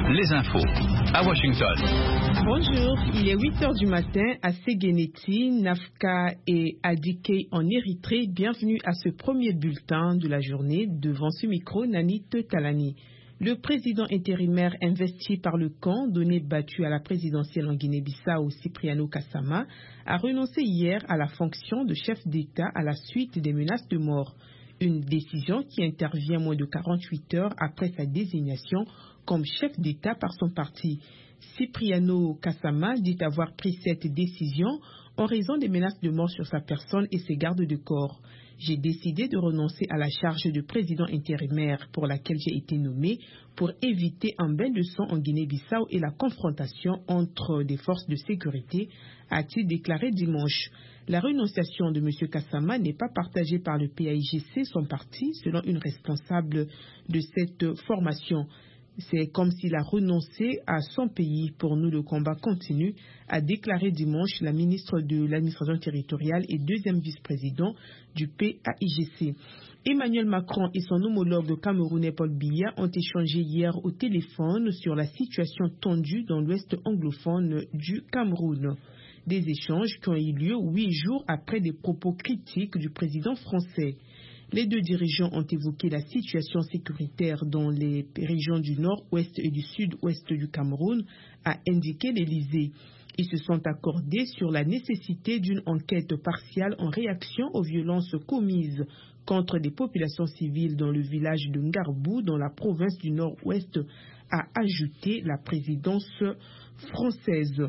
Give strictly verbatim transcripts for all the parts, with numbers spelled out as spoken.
les infos à Washington. Bonjour, il est huit heures du matin à Séguénéti, Nafka et Adikey en Érythrée. Bienvenue à ce premier bulletin de la journée. Devant ce micro, Nani Talani. Le président intérimaire investi par le camp donné battu à la présidentielle en Guinée-Bissau, Cipriano Kassama, a renoncé hier à la fonction de chef d'État à la suite des menaces de mort. Une décision qui intervient moins de quarante-huit heures après sa désignation comme chef d'État par son parti. Cipriano Kassama dit avoir pris cette décision en raison des menaces de mort sur sa personne et ses gardes de corps. J'ai décidé de renoncer à la charge de président intérimaire pour laquelle j'ai été nommé pour éviter un bain de sang en Guinée-Bissau et la confrontation entre des forces de sécurité, a-t-il déclaré dimanche. La renonciation de M. Kassama n'est pas partagée par le P A I G C, son parti, selon une responsable de cette formation. C'est comme s'il a renoncé à son pays. Pour nous, le combat continue, a déclaré dimanche la ministre de l'administration territoriale et deuxième vice-président du P A I G C. Emmanuel Macron et son homologue camerounais Paul Biya ont échangé hier au téléphone sur la situation tendue dans l'ouest anglophone du Cameroun. Des échanges qui ont eu lieu huit jours après des propos critiques du président français. Les deux dirigeants ont évoqué la situation sécuritaire dans les régions du nord-ouest et du sud-ouest du Cameroun, a indiqué l'Élysée. Ils se sont accordés sur la nécessité d'une enquête partiale en réaction aux violences commises contre des populations civiles dans le village de Ngarbou, dans la province du nord-ouest, a ajouté la présidence française.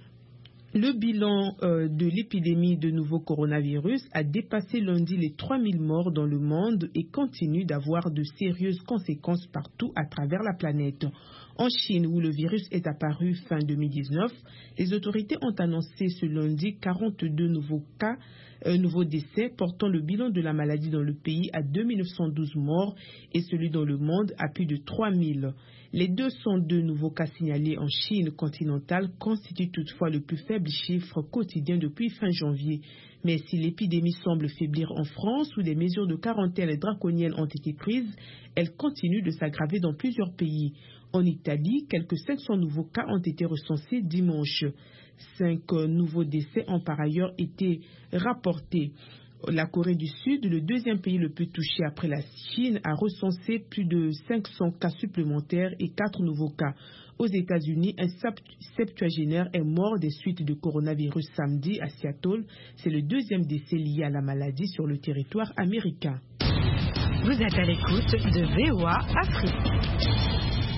Le bilan euh, de l'épidémie de nouveau coronavirus a dépassé lundi les trois mille morts dans le monde et continue d'avoir de sérieuses conséquences partout à travers la planète. En Chine, où le virus est apparu fin deux mille dix-neuf, les autorités ont annoncé ce lundi quarante-deux nouveaux cas, euh, nouveaux décès, portant le bilan de la maladie dans le pays à deux mille neuf cent douze morts et celui dans le monde à plus de trois mille. Les deux cent deux nouveaux cas signalés en Chine continentale constituent toutefois le plus faible chiffre quotidien depuis fin janvier. Mais si l'épidémie semble faiblir en France, où des mesures de quarantaine draconiennes ont été prises, elle continue de s'aggraver dans plusieurs pays. En Italie, quelques cinq cents nouveaux cas ont été recensés dimanche. Cinq nouveaux décès ont par ailleurs été rapportés. La Corée du Sud, le deuxième pays le plus touché après la Chine, a recensé plus de cinq cents cas supplémentaires et quatre nouveaux cas. Aux États-Unis, un septuagénaire est mort des suites du coronavirus samedi à Seattle. C'est le deuxième décès lié à la maladie sur le territoire américain. Vous êtes à l'écoute de V O A Afrique.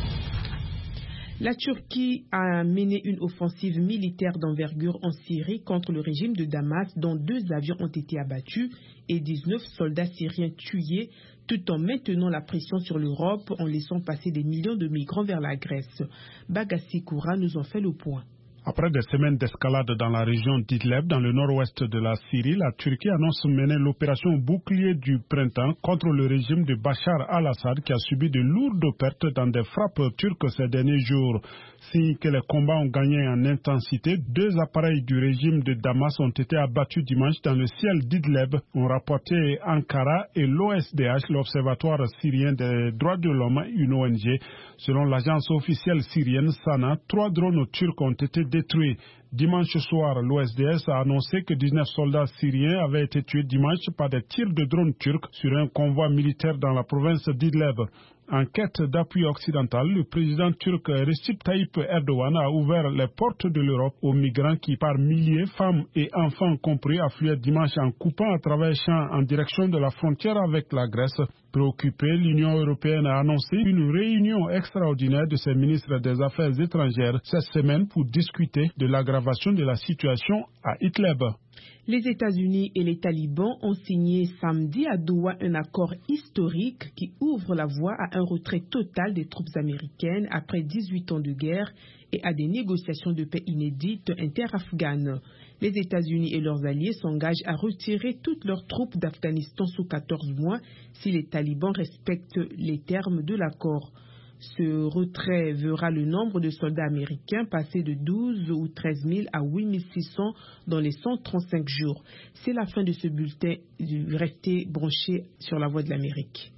La Turquie a mené une offensive militaire d'envergure en Syrie contre le régime de Damas, dont deux avions ont été abattus et dix-neuf soldats syriens tués, tout en maintenant la pression sur l'Europe en laissant passer des millions de migrants vers la Grèce. Bagassi Koura nous en fait le point. Après des semaines d'escalade dans la région d'Idlib, dans le nord-ouest de la Syrie, la Turquie annonce mener l'opération bouclier du printemps contre le régime de Bachar al-Assad qui a subi de lourdes pertes dans des frappes turques ces derniers jours. Signe que les combats ont gagné en intensité, deux appareils du régime de Damas ont été abattus dimanche dans le ciel d'Idlib, ont rapporté Ankara et l'O S D H, l'Observatoire syrien des droits de l'homme, une O N G. Selon l'agence officielle syrienne Sana, trois drones turcs ont été détruits. Dimanche soir, l'O S D S a annoncé que dix-neuf soldats syriens avaient été tués dimanche par des tirs de drones turcs sur un convoi militaire dans la province d'Idlib. En quête d'appui occidental, le président turc Recep Tayyip Erdogan a ouvert les portes de l'Europe aux migrants qui, par milliers, femmes et enfants compris, affluaient dimanche en coupant à travers champs en direction de la frontière avec la Grèce. Préoccupée, l'Union européenne a annoncé une réunion extraordinaire de ses ministres des Affaires étrangères cette semaine pour discuter de l'aggravation de la situation à Idlib. Les États-Unis et les talibans ont signé samedi à Doha un accord historique qui ouvre la voie à un retrait total des troupes américaines après dix-huit ans de guerre et à des négociations de paix inédites inter-afghanes. Les États-Unis et leurs alliés s'engagent à retirer toutes leurs troupes d'Afghanistan sous quatorze mois si les talibans respectent les termes de l'accord. Ce retrait verra le nombre de soldats américains passer de douze ou treize mille à huit mille six cents dans les cent trente-cinq jours. C'est la fin de ce bulletin. Restez branchés sur la Voix de l'Amérique.